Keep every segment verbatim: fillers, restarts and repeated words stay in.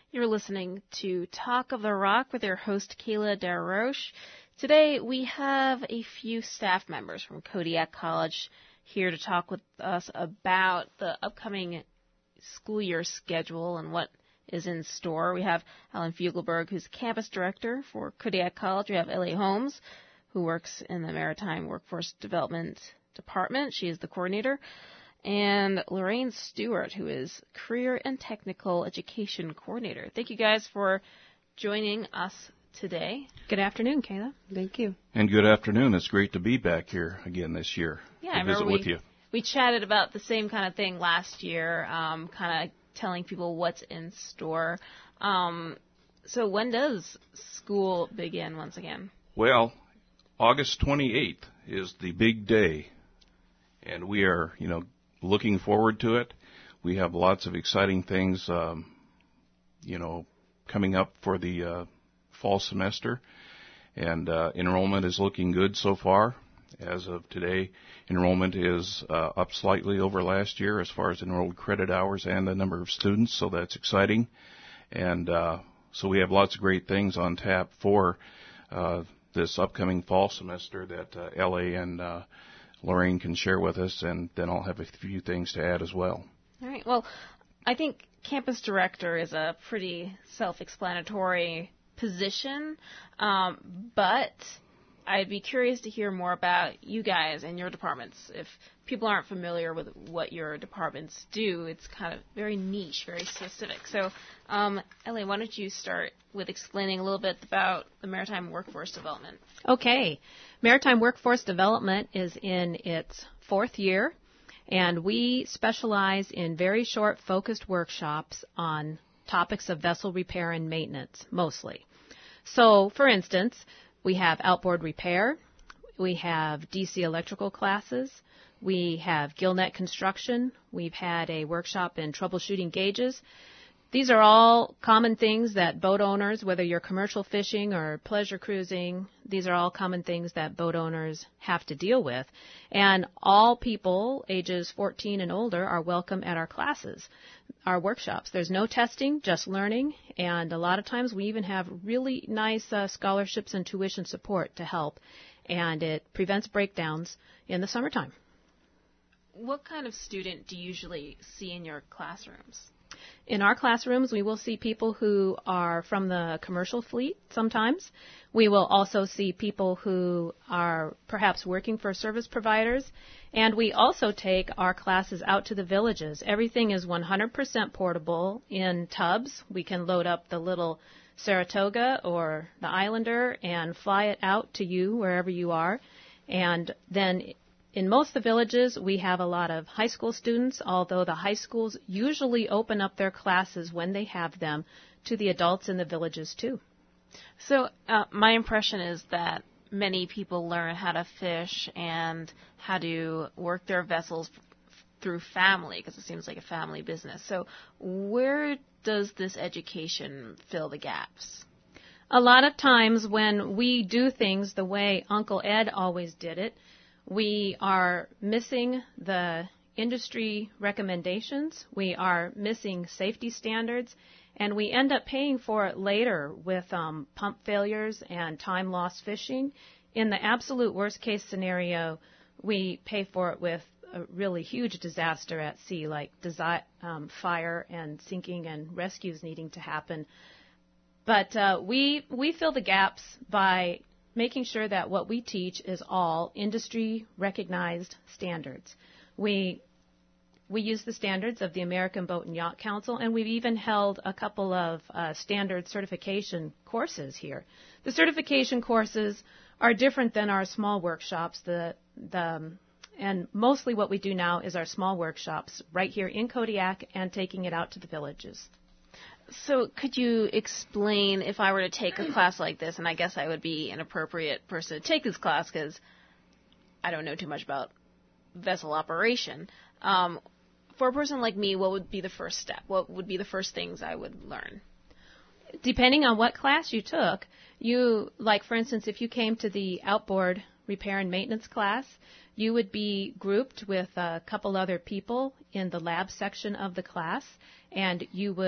You're listening to Talk of the Rock with your host, Kayla DeRoche. Today, we have a few staff members from Kodiak College here to talk with us about the upcoming school year schedule and what is in store. We have Alan Fugelberg, who's campus director for Kodiak College. We have Ellie Holmes, who works in the Maritime Workforce Development Department. She is the coordinator. And Lorraine Stewart, who is Career and Technical Education Coordinator. Thank you guys for joining us today. Good afternoon, Kayla. Thank you. And good afternoon. It's great to be back here again this year yeah, to I visit we, with you. We chatted about the same kind of thing last year, um, kind of telling people what's in store. Um, so when does school begin once again? Well, August twenty-eighth is the big day, and we are, you know, looking forward to it. We have lots of exciting things, um, you know, coming up for the uh, fall semester, and uh, enrollment is looking good so far. As of today, enrollment is uh, up slightly over last year as far as enrolled credit hours and the number of students, so that's exciting. And uh, so we have lots of great things on tap for uh, this upcoming fall semester that uh, L A and uh, Lorraine can share with us, and then I'll have a few things to add as well. All right. Well, I think campus director is a pretty self-explanatory position, um, but I'd be curious to hear more about you guys and your departments. If people aren't familiar with what your departments do, it's kind of very niche, very specific. So, um, Ellie, why don't you start with explaining a little bit about the Maritime Workforce Development? Okay. Maritime Workforce Development is in its fourth year, and we specialize in very short, focused workshops on topics of vessel repair and maintenance, mostly. So, for instance, we have outboard repair, we have D C electrical classes, we have gillnet construction, we've had a workshop in troubleshooting gauges. These are all common things that boat owners, whether you're commercial fishing or pleasure cruising, these are all common things that boat owners have to deal with. And all people ages fourteen and older are welcome at our classes, our workshops. There's no testing, just learning, and a lot of times we even have really nice uh, scholarships and tuition support to help, and it prevents breakdowns in the summertime. What kind of student do you usually see in your classrooms? In our classrooms, we will see people who are from the commercial fleet sometimes. We will also see people who are perhaps working for service providers. And we also take our classes out to the villages. Everything is one hundred percent portable in tubs. We can load up the little Saratoga or the Islander and fly it out to you wherever you are. And then in most of the villages, we have a lot of high school students, although the high schools usually open up their classes when they have them to the adults in the villages, too. So uh, my impression is that many people learn how to fish and how to work their vessels f- through family, because it seems like a family business. So where does this education fill the gaps? A lot of times when we do things the way Uncle Ed always did it, we are missing the industry recommendations, we are missing safety standards, and we end up paying for it later with um, pump failures and time lost fishing. In the absolute worst case scenario, we pay for it with a really huge disaster at sea, like desi- um, fire and sinking and rescues needing to happen. But uh, we we fill the gaps by making sure that what we teach is all industry-recognized standards. We we use the standards of the American Boat and Yacht Council, and we've even held a couple of uh, standard certification courses here. The certification courses are different than our small workshops. The the um, and mostly what we do now is our small workshops right here in Kodiak and taking it out to the villages. So could you explain, if I were to take a class like this, and I guess I would be an appropriate person to take this class because I don't know too much about vessel operation, um, for a person like me, what would be the first step? What would be the first things I would learn? Depending on what class you took, you, like for instance, if you came to the outboard repair and maintenance class, you would be grouped with a couple other people in the lab section of the class, and you would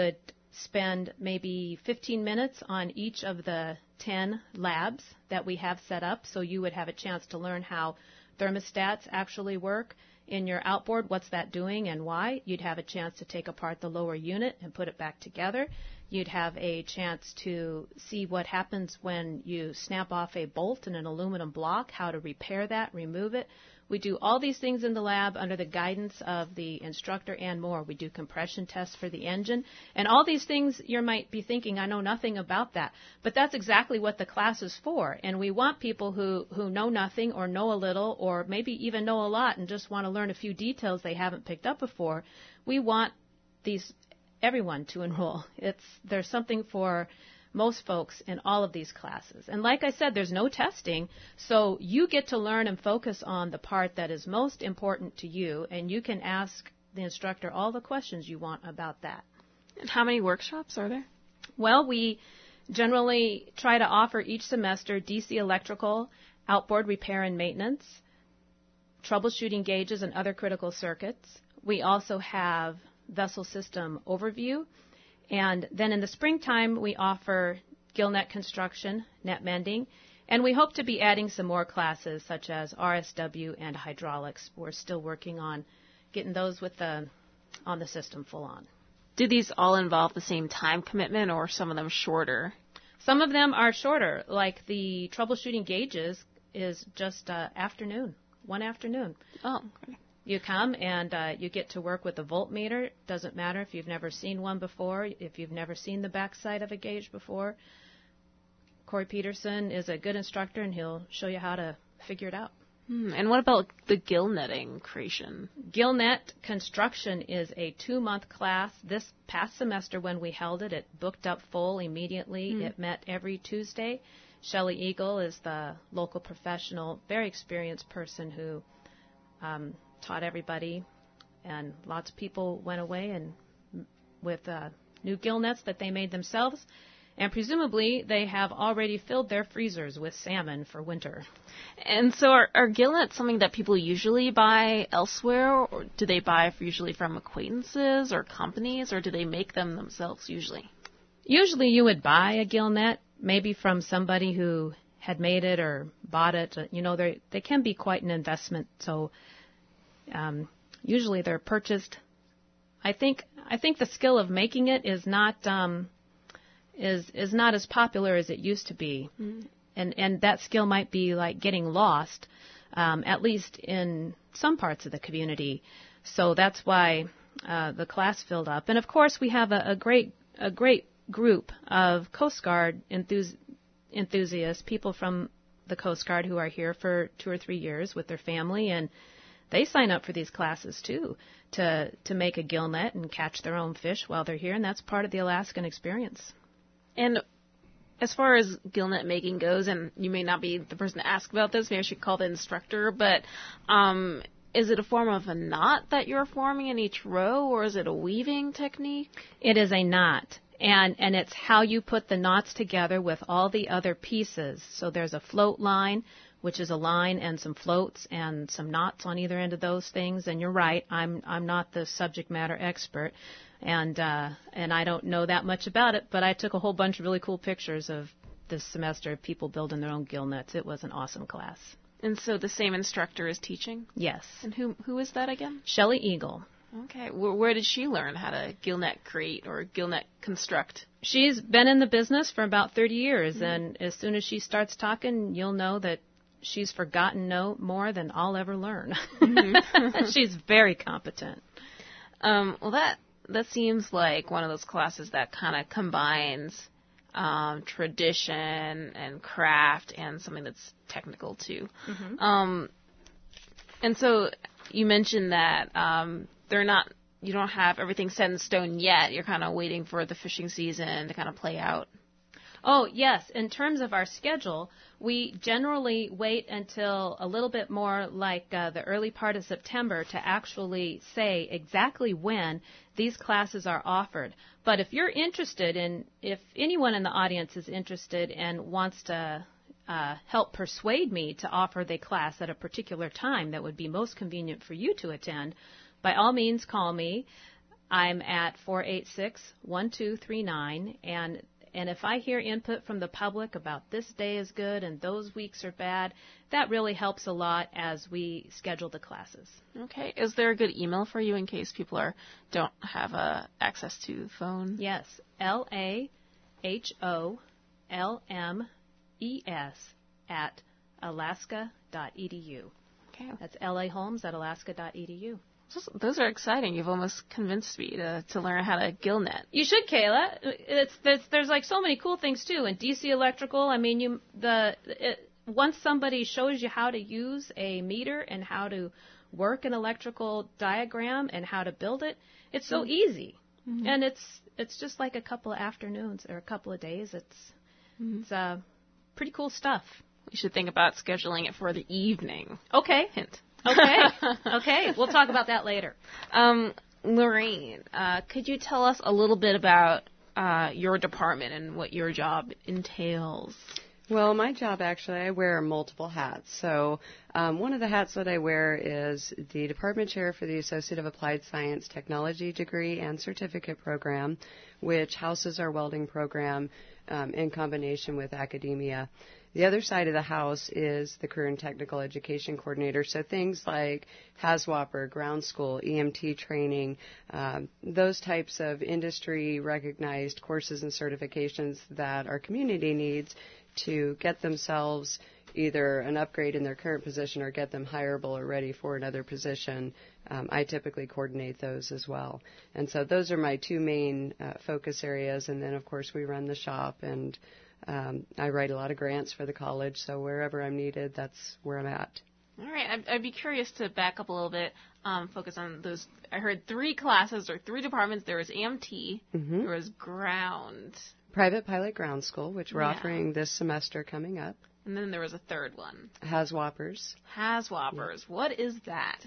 spend maybe fifteen minutes on each of the ten labs that we have set up, so you would have a chance to learn how thermostats actually work in your outboard, what's that doing and why. You'd have a chance to take apart the lower unit and put it back together. You'd have a chance to see what happens when you snap off a bolt in an aluminum block, how to repair that, remove it. We do all these things in the lab under the guidance of the instructor and more. We do compression tests for the engine. And all these things, you might be thinking, I know nothing about that. But that's exactly what the class is for. And we want people who, who know nothing or know a little or maybe even know a lot and just want to learn a few details they haven't picked up before. We want these everyone to enroll. It's there's something for most folks in all of these classes. And like I said, there's no testing, so you get to learn and focus on the part that is most important to you, and you can ask the instructor all the questions you want about that. And how many workshops are there? Well, we generally try to offer each semester D C electrical, outboard repair and maintenance, troubleshooting gauges and other critical circuits. We also have vessel system overview. And then in the springtime, we offer gill net construction, net mending, and we hope to be adding some more classes such as R S W and hydraulics. We're still working on getting those with the on the system full on. Do these all involve the same time commitment or some of them shorter? Some of them are shorter, like the troubleshooting gauges is just uh, afternoon, one afternoon. Oh, okay. You come and uh, you get to work with a voltmeter. Doesn't matter if you've never seen one before, if you've never seen the backside of a gauge before. Corey Peterson is a good instructor, and he'll show you how to figure it out. Hmm. And what about the gill netting creation? Gill net construction is a two-month class. This past semester when we held it, it booked up full immediately. Hmm. It met every Tuesday. Shelley Eagle is the local professional, very experienced person who um, taught everybody, and lots of people went away and with uh, new gill nets that they made themselves, and presumably they have already filled their freezers with salmon for winter. And so are, are gill nets something that people usually buy elsewhere, or do they buy usually from acquaintances or companies, or do they make them themselves usually? Usually you would buy a gill net, maybe from somebody who had made it or bought it. You know, they they can be quite an investment, so Um, usually they're purchased. I think I think the skill of making it is not um, is is not as popular as it used to be, mm-hmm. and and that skill might be like getting lost, um, at least in some parts of the community. So that's why uh, the class filled up. And of course, we have a, a great a great group of Coast Guard enthus- enthusiasts, people from the Coast Guard who are here for two or three years with their family, and they sign up for these classes, too, to to make a gill net and catch their own fish while they're here, and that's part of the Alaskan experience. And as far as gill net making goes, and you may not be the person to ask about this, maybe I should call the instructor, but um, is it a form of a knot that you're forming in each row, or is it a weaving technique? It is a knot, and, and it's how you put the knots together with all the other pieces. So there's a float line, which is a line and some floats and some knots on either end of those things. And you're right, I'm I'm not the subject matter expert, and uh, and I don't know that much about it. But I took a whole bunch of really cool pictures of this semester of people building their own gill nets. It was an awesome class. And so the same instructor is teaching? Yes. And who who is that again? Shelley Eagle. Okay. Where, where did she learn how to gill net create or gill net construct? She's been in the business for about thirty years, mm-hmm. and as soon as she starts talking, you'll know that she's forgotten no more than I'll ever learn. Mm-hmm. She's very competent. Um, well, that that seems like one of those classes that kind of combines um, tradition and craft and something that's technical too. Mm-hmm. Um, and so you mentioned that um, they're not. You don't have everything set in stone yet. You're kind of waiting for the fishing season to kind of play out. Oh, yes. In terms of our schedule, we generally wait until a little bit more like uh, the early part of September to actually say exactly when these classes are offered. But if you're interested in, if anyone in the audience is interested and wants to uh, help persuade me to offer the class at a particular time that would be most convenient for you to attend, by all means call me. I'm at four eight six, one two three nine, and and if I hear input from the public about this day is good and those weeks are bad, that really helps a lot as we schedule the classes. Okay. Is there a good email for you in case people are don't have uh, access to the phone? Yes, L A H O L M E S at alaska dot e d u. Okay. That's L A Holmes at alaska dot e d u. Those are exciting. You've almost convinced me to, to learn how to GillNet. You should, Kayla. It's, it's there's like so many cool things too. And D C Electrical, I mean, you the it, once somebody shows you how to use a meter and how to work an electrical diagram and how to build it, it's so mm-hmm. easy. Mm-hmm. And it's it's just like a couple of afternoons or a couple of days. It's mm-hmm. it's uh, pretty cool stuff. We should think about scheduling it for the evening. Okay. Hint. Okay. Okay. We'll talk about that later. Um, Lorraine, uh, could you tell us a little bit about uh, your department and what your job entails? Well, my job, actually, I wear multiple hats. So um, one of the hats that I wear is the department chair for the Associate of Applied Science Technology degree and certificate program, which houses our welding program um, in combination with academia. The other side of the house is the Career and Technical Education Coordinator, so things like HAZWOPER, ground school, E M T training, um, those types of industry-recognized courses and certifications that our community needs to get themselves either an upgrade in their current position or get them hireable or ready for another position. Um, I typically coordinate those as well. And so those are my two main uh, focus areas, and then, of course, we run the shop and Um, I write a lot of grants for the college, so wherever I'm needed, that's where I'm at. All right. I'd, I'd be curious to back up a little bit, um, focus on those. I heard three classes or three departments. There was A M T. Mm-hmm. There was ground. Private Pilot Ground School, which we're yeah. offering this semester coming up. And then there was a third one. HAZWOPERS. HAZWOPERS. Yeah. What is that?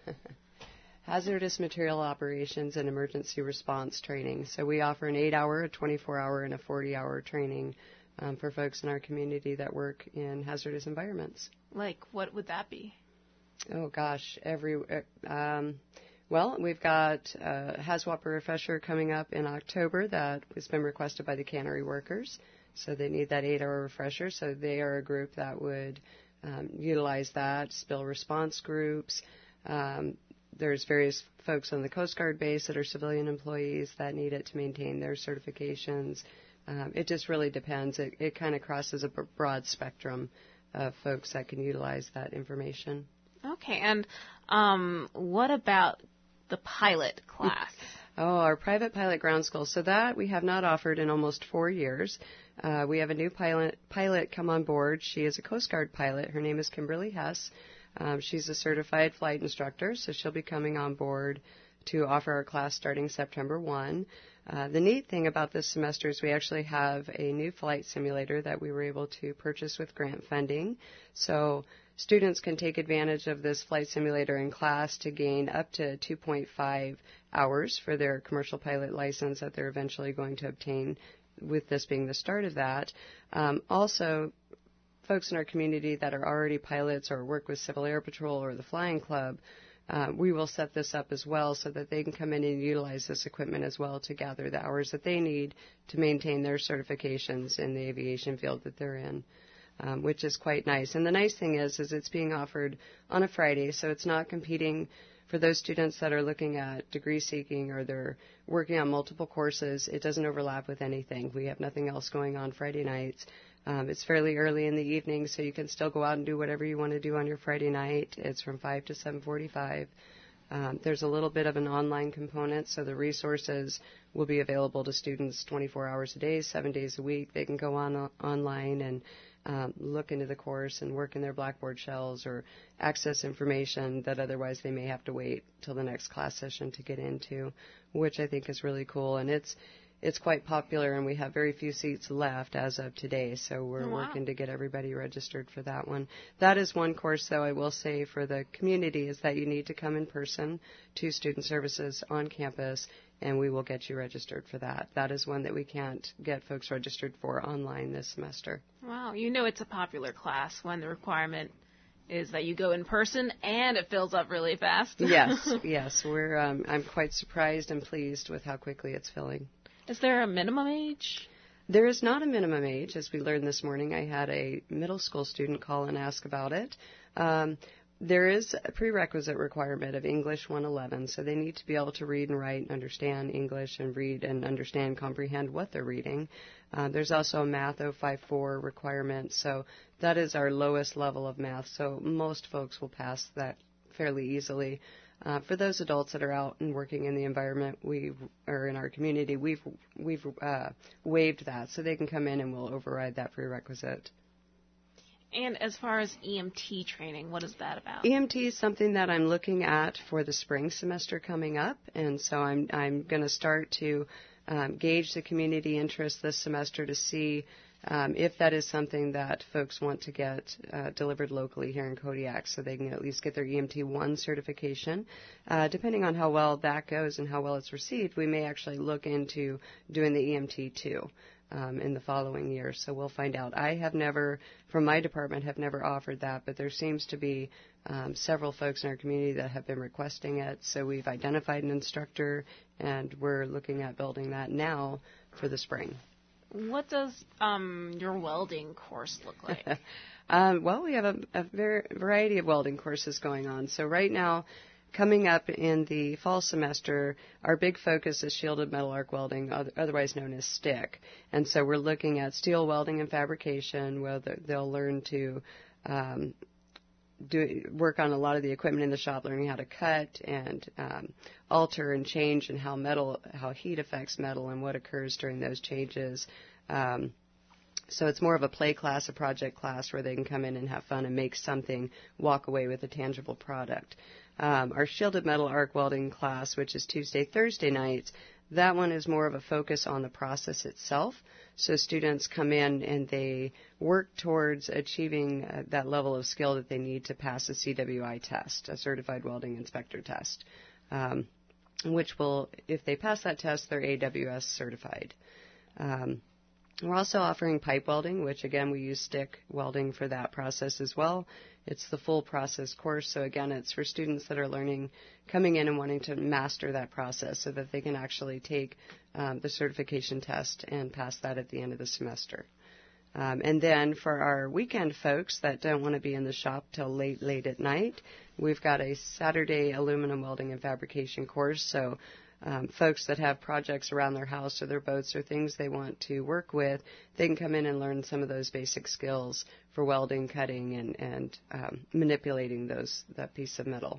Hazardous Material Operations and Emergency Response Training. So we offer an eight-hour, a twenty-four hour, and a forty-hour training um, for folks in our community that work in hazardous environments. Like, what would that be? Oh, gosh. Every um, Well, we've got a HAZWOPER refresher coming up in October that has been requested by the cannery workers. So they need that eight-hour refresher. So they are a group that would um, utilize that, spill response groups. Um, There's various folks on the Coast Guard base that are civilian employees that need it to maintain their certifications. Um, it just really depends. It, it kind of crosses a b- broad spectrum of folks that can utilize that information. Okay, and um, what about the pilot class? Oh, our private pilot ground school. So that we have not offered in almost four years. Uh, we have a new pilot pilot come on board. She is a Coast Guard pilot. Her name is Kimberly Hess. Um, she's a certified flight instructor, so she'll be coming on board to offer our class starting September first. Uh, the neat thing about this semester is we actually have a new flight simulator that we were able to purchase with grant funding. So students can take advantage of this flight simulator in class to gain up to two point five hours for their commercial pilot license that they're eventually going to obtain, with this being the start of that. Um, also, folks in our community that are already pilots or work with Civil Air Patrol or the Flying Club, uh, we will set this up as well so that they can come in and utilize this equipment as well to gather the hours that they need to maintain their certifications in the aviation field that they're in, um, which is quite nice. And the nice thing is, is it's being offered on a Friday, so it's not competing for those students that are looking at degree seeking or they're working on multiple courses. It doesn't overlap with anything. We have nothing else going on Friday nights. Um, it's fairly early in the evening, so you can still go out and do whatever you want to do on your Friday night. It's from five to seven forty-five. Um, there's a little bit of an online component, so the resources will be available to students twenty-four hours a day, seven days a week. They can go on uh, online and um, look into the course and work in their Blackboard shells or access information that otherwise they may have to wait till the next class session to get into, which I think is really cool. And it's It's quite popular, and we have very few seats left as of today, so we're wow. working to get everybody registered for that one. That is one course, though, I will say for the community, is that you need to come in person to Student Services on campus, and we will get you registered for that. That is one that we can't get folks registered for online this semester. Wow, you know it's a popular class when the requirement is that you go in person and it fills up really fast. Yes, yes. We're. Um, I'm quite surprised and pleased with how quickly it's filling. Is there a minimum age? There is not a minimum age, as we learned this morning. I had a middle school student call and ask about it. Um, there is a prerequisite requirement of English one eleven, so they need to be able to read and write and understand English and read and understand, comprehend what they're reading. Uh, there's also a Math oh five four requirement, so that is our lowest level of math, so most folks will pass that fairly easily. Uh, for those adults that are out and working in the environment, we or in our community, we've we've uh, waived that, so they can come in and we'll override that prerequisite. And as far as E M T training, what is that about? E M T is something that I'm looking at for the spring semester coming up, and so I'm I'm going to start to um, gauge the community interest this semester to see um, if that is something that folks want to get uh, delivered locally here in Kodiak, so they can at least get their E M T one certification. Uh, depending on how well that goes and how well it's received, we may actually look into doing the E M T two. Um, in the following year, so we'll find out. I have never, from my department, have never offered that, but there seems to be um, several folks in our community that have been requesting it, so we've identified an instructor, and we're looking at building that now for the spring. What does um, your welding course look like? um, well, we have a, a ver- variety of welding courses going on, so right now, coming up in the fall semester, our big focus is shielded metal arc welding, otherwise known as STIC. And so we're looking at steel welding and fabrication, where they'll learn to um, do work on a lot of the equipment in the shop, learning how to cut and um, alter and change, and how metal, how heat affects metal and what occurs during those changes. Um, So it's more of a play class, a project class, where they can come in and have fun and make something, walk away with a tangible product. Um, our shielded metal arc welding class, which is Tuesday, Thursday nights, that one is more of a focus on the process itself. So students come in and they work towards achieving uh, that level of skill that they need to pass a C W I test, a Certified Welding Inspector test, um, which will, if they pass that test, they're A W S certified. Um, We're also offering pipe welding, which, again, we use stick welding for that process as well. It's the full process course, so, again, it's for students that are learning, coming in and wanting to master that process so that they can actually take um, the certification test and pass that at the end of the semester. Um, and then for our weekend folks that don't want to be in the shop till late, late at night, we've got a Saturday aluminum welding and fabrication course, so Um, folks that have projects around their house or their boats or things they want to work with, they can come in and learn some of those basic skills for welding, cutting, and, and um, manipulating those that piece of metal.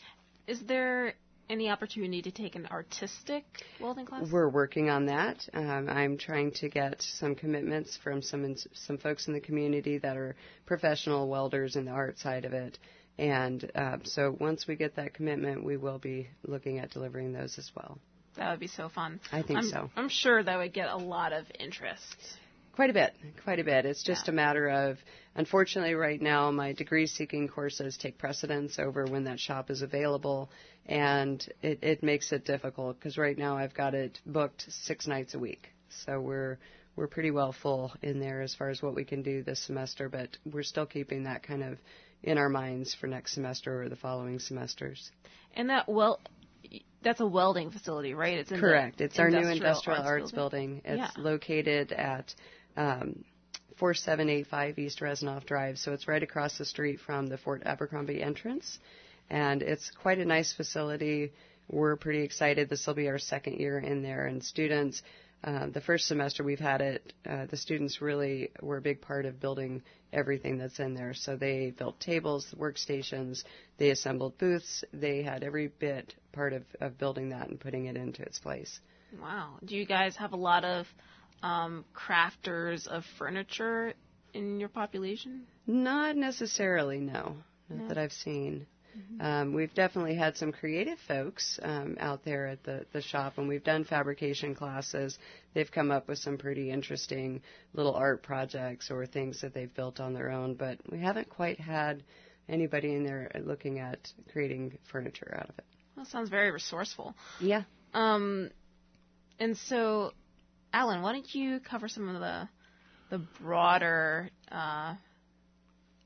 Is there any opportunity to take an artistic welding class? We're working on that. Um, I'm trying to get some commitments from some some folks in the community that are professional welders in the art side of it. And uh, so once we get that commitment, we will be looking at delivering those as well. That would be so fun. I think I'm, so. I'm sure that would get a lot of interest. Quite a bit, quite a bit. It's just Yeah. a matter of, unfortunately right now, my degree-seeking courses take precedence over when that shop is available, and it, it makes it difficult because right now I've got it booked six nights a week. So we're we're pretty well full in there as far as what we can do this semester, but we're still keeping that kind of in our minds for next semester or the following semesters. And that, well, that's a welding facility, right? It's in Correct. The it's our new Industrial Industrial Arts, Arts building. building. It's Yeah. located at um, four seven eight five East Resnoff Drive, so it's right across the street from the Fort Abercrombie entrance. And it's quite a nice facility. We're pretty excited. This will be our second year in there, and students, Uh, the first semester we've had it, uh, the students really were a big part of building everything that's in there. So they built tables, workstations, they assembled booths. They had every bit part of, of building that and putting it into its place. Wow. Do you guys have a lot of um, crafters of furniture in your population? Not necessarily, no. Not No. that I've seen. Um, we've definitely had some creative folks um, out there at the, the shop, and we've done fabrication classes. They've come up with some pretty interesting little art projects or things that they've built on their own, but we haven't quite had anybody in there looking at creating furniture out of it. That sounds very resourceful. Yeah. Um, and so, Alan, why don't you cover some of the the broader uh,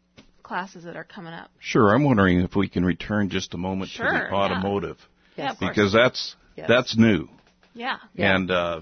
classes that are coming up. Sure. I'm wondering if we can return just a moment Sure, to the automotive. Yeah, of course. Because that's Yes. that's new. Yeah. Yeah. And uh,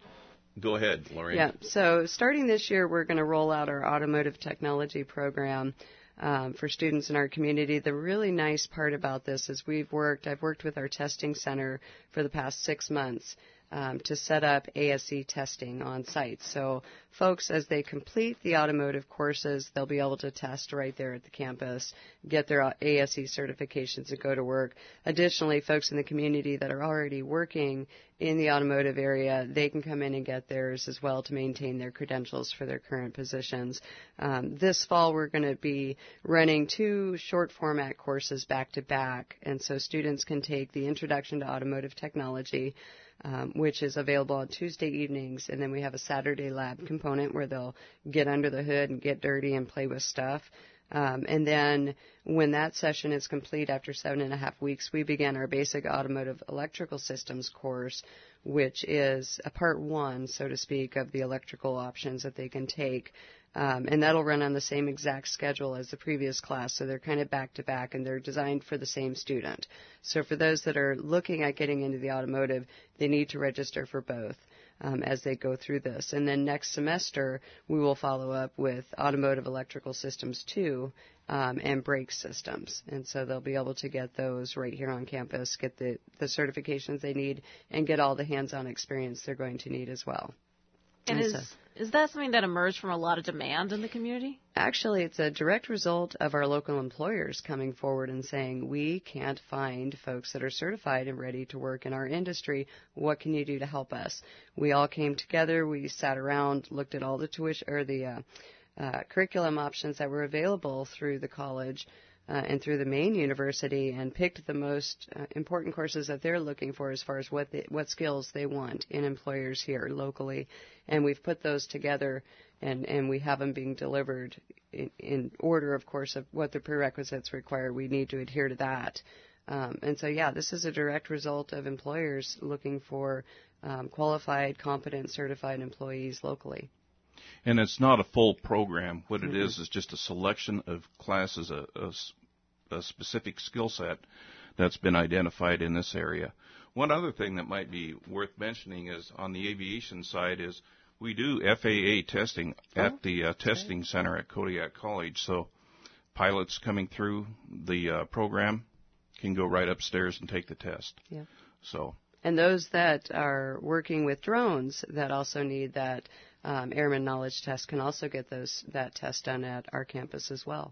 go ahead, Lorraine. Yeah. So starting this year, we're going to roll out our automotive technology program um, for students in our community. The really nice part about this is we've worked, I've worked with our testing center for the past six months um, to set up A S E testing on site. So folks, as they complete the automotive courses, they'll be able to test right there at the campus, get their A S E certifications and go to work. Additionally, folks in the community that are already working in the automotive area, they can come in and get theirs as well to maintain their credentials for their current positions. Um, this fall, we're going to be running two short format courses back to back, and so students can take the Introduction to Automotive Technology, um, which is available on Tuesday evenings, and then we have a Saturday lab component where they'll get under the hood and get dirty and play with stuff. Um, and then when that session is complete after seven and a half weeks, we begin our basic automotive electrical systems course, which is a part one, so to speak, of the electrical options that they can take. Um, and that'll run on the same exact schedule as the previous class, so they're kind of back to back, and they're designed for the same student. So for those that are looking at getting into the automotive, they need to register for both um, as they go through this. And then next semester, we will follow up with Automotive Electrical Systems two um, and brake systems. And so they'll be able to get those right here on campus, get the, the certifications they need, and get all the hands-on experience they're going to need as well. And And is so- is that something that emerged from a lot of demand in the community? Actually, it's a direct result of our local employers coming forward and saying, we can't find folks that are certified and ready to work in our industry. What can you do to help us? We all came together. We sat around, looked at all the tuition or the uh, uh, curriculum options that were available through the college uh, and through the main university, and picked the most uh, important courses that they're looking for as far as what they, what skills they want in employers here locally. And we've put those together, and, and we have them being delivered in, in order, of course, of what the prerequisites require. We need to adhere to that. Um, and so, yeah, this is a direct result of employers looking for um, qualified, competent, certified employees locally. And it's not a full program. What it Mm-hmm. is is just a selection of classes, a, a s- a specific skill set that's been identified in this area. One other thing that might be worth mentioning is on the aviation side is we do F A A testing at Oh, the uh, testing center at Kodiak College. So pilots coming through the uh, program can go right upstairs and take the test. Yeah. So And those that are working with drones that also need that um, airman knowledge test can also get those that test done at our campus as well.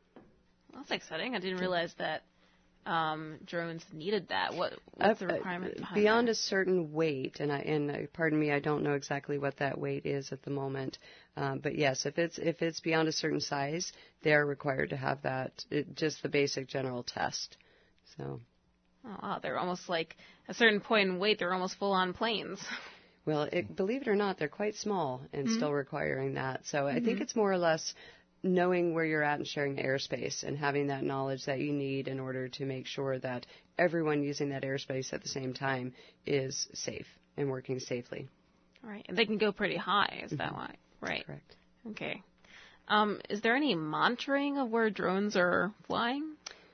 That's exciting. I didn't realize that um, drones needed that. What what's the Uh, requirement uh, behind beyond that? a certain weight, and I and uh, pardon me, I don't know exactly what that weight is at the moment. Um, but yes, if it's if it's beyond a certain size, they are required to have that, it, just the basic general test. So, Oh, wow, they're almost like a certain point in weight. They're almost full-on planes. well, it, believe it or not, they're quite small and Mm-hmm. still requiring that. So I think it's more or less knowing where you're at and sharing the airspace and having that knowledge that you need in order to make sure that everyone using that airspace at the same time is safe and working safely. Right, and they can go pretty high. Is that why? Right. Correct. Okay. Um, is there any monitoring of where drones are flying?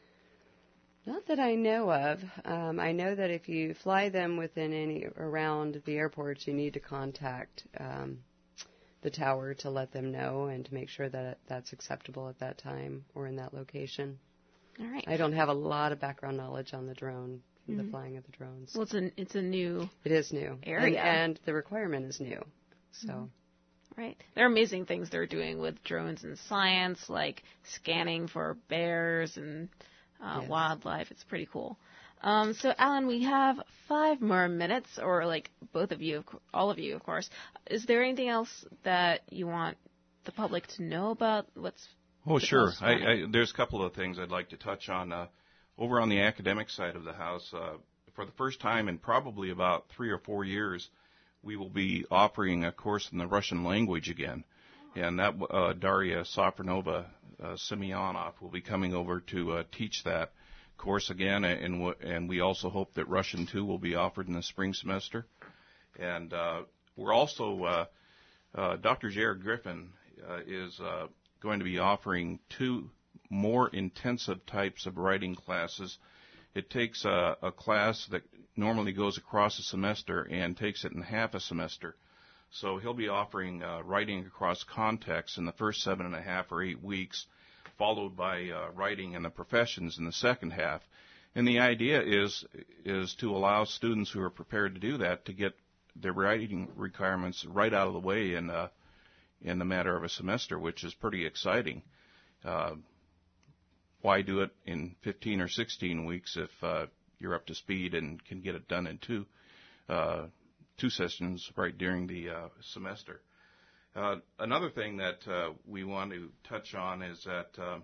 Not that I know of. Um, I know that if you fly them within any around the airports, you need to contact um, the tower to let them know and to make sure that that's acceptable at that time or in that location. All right. I don't have a lot of background knowledge on the drone, the flying of the drones. Well, it's a it's a new It is new. area. And, and the requirement is new. So, right. There are amazing things they're doing with drones in science, like scanning for bears and uh, Yes. wildlife. It's pretty cool. Um, so, Alan, we have five more minutes, or like both of you, of co- all of you, of course. Is there anything else that you want the public to know about what's Oh, the sure. most I, fun? I, there's a couple of things I'd like to touch on. Uh, over on the academic side of the house, uh, for the first time in probably about three or four years, we will be offering a course in the Russian language again. And that uh, Daria Safronova uh, Semyonov will be coming over to uh, teach that course again. And, w- and we also hope that Russian, too, will be offered in the spring semester. And uh, we're also, uh, uh, Doctor Jared Griffin uh, is uh, going to be offering two more intensive types of writing classes. It takes a, a class that normally goes across a semester and takes it in half a semester. So he'll be offering uh, writing across contexts in the first seven and a half or eight weeks, followed by uh, writing in the professions in the second half. And the idea is is to allow students who are prepared to do that to get their writing requirements right out of the way in uh, in the matter of a semester, which is pretty exciting. Uh, why do it in fifteen or sixteen weeks if uh, you're up to speed and can get it done in two uh, two sessions right during the uh, semester? Uh, another thing that uh, we want to touch on is that uh,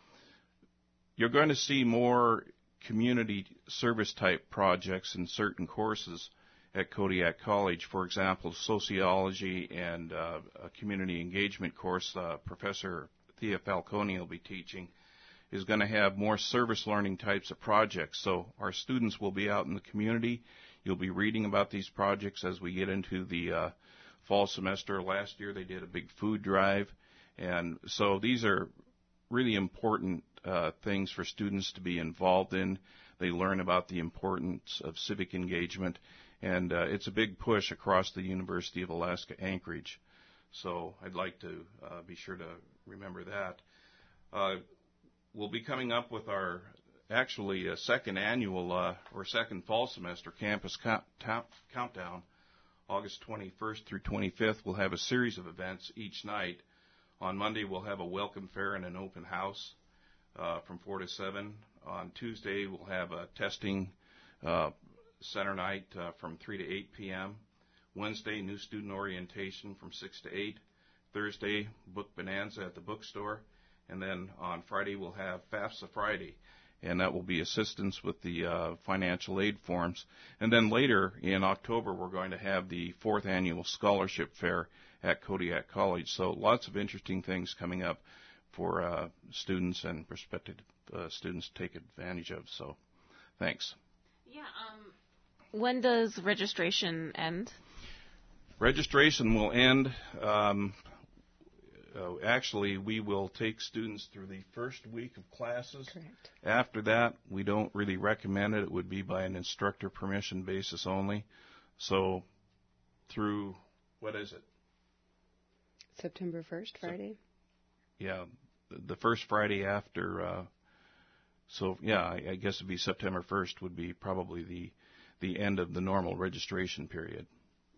you're going to see more community service type projects in certain courses at Kodiak College. For example, sociology and uh, a community engagement course uh, Professor Thea Falcone will be teaching is going to have more service learning types of projects. So our students will be out in the community. You'll be reading about these projects as we get into the uh, fall semester. Last year they did a big food drive. And so these are really important uh, things for students to be involved in. They learn about the importance of civic engagement. And uh, it's a big push across the University of Alaska Anchorage. So I'd like to uh, be sure to remember that. Uh, we'll be coming up with our actually uh, second annual uh, or second fall semester campus count- ta- countdown. August twenty-first through twenty-fifth, we'll have a series of events each night. On Monday, we'll have a welcome fair and an open house uh, from four to seven. On Tuesday, we'll have a testing uh, center night uh, from three to eight p.m. Wednesday, new student orientation from six to eight. Thursday, book bonanza at the bookstore. And then on Friday, we'll have FAFSA Friday. And that will be assistance with the uh, financial aid forms. And then later in October, we're going to have the fourth annual scholarship fair at Kodiak College. So lots of interesting things coming up for uh, students and prospective uh, students to take advantage of. So thanks. Yeah. Um, when does registration end? Registration will end. Um, Uh, actually, we will take students through the first week of classes. Correct. After that, we don't really recommend it. It would be by an instructor permission basis only. So through, what is it? September first, Friday? So, yeah, the first Friday after. Uh, so, yeah, I, I guess it would be September first would be probably the, the end of the normal registration period.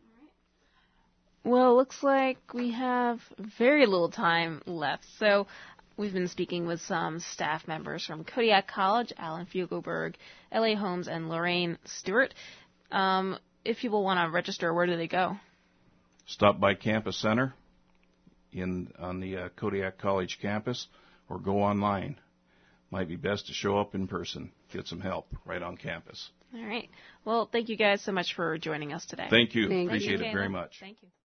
Well, it looks like we have very little time left. So we've been speaking with some staff members from Kodiak College, Alan Fugelberg, L A Holmes, and Lorraine Stewart. Um, if people want to register, where do they go? Stop by Campus Center in on the uh, Kodiak College campus or go online. Might be best to show up in person, get some help right on campus. All right. Well, thank you guys so much for joining us today. Thank you. Thank Appreciate you, it very Kayla. much. Thank you.